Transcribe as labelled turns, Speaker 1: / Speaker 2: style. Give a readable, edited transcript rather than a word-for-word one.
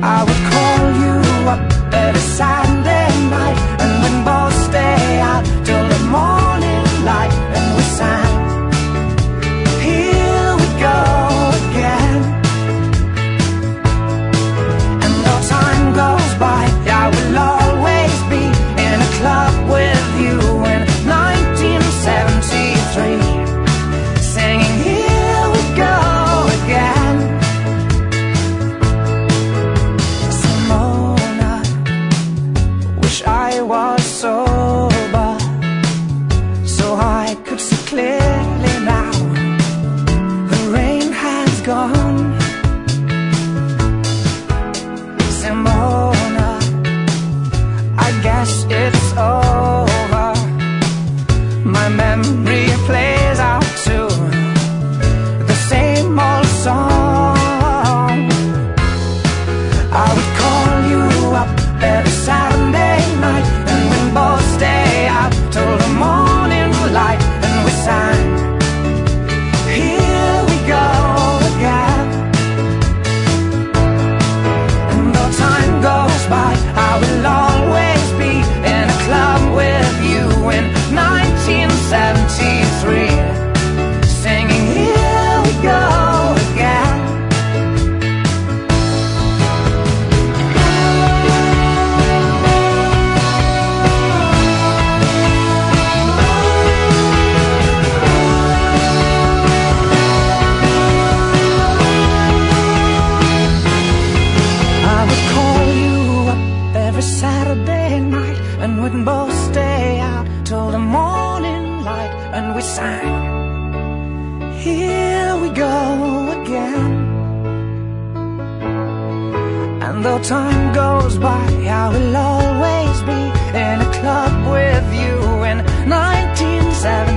Speaker 1: I would call you up every Saturday night, and we'd both stay out till the morning light, and we sang, here we go again. And though time goes by, I will always be in a club with you in 1973, singing here we go again. Simona, wish I was sober, so I could see clearly now. The rain has gone. Simona, I guess it's over. My memory plays out to the same old song. I would call you up every Saturday night, and we'd both stay out till the morning light, and we sang, here we go again. And though time goes by, I will always be in a club with you in 1973, singing here we go again. I would call you up every Saturday night, and we'd both stay out till the morning light, and we sang, here we go again. And though time goes by, I will always be in a club with you in 1970.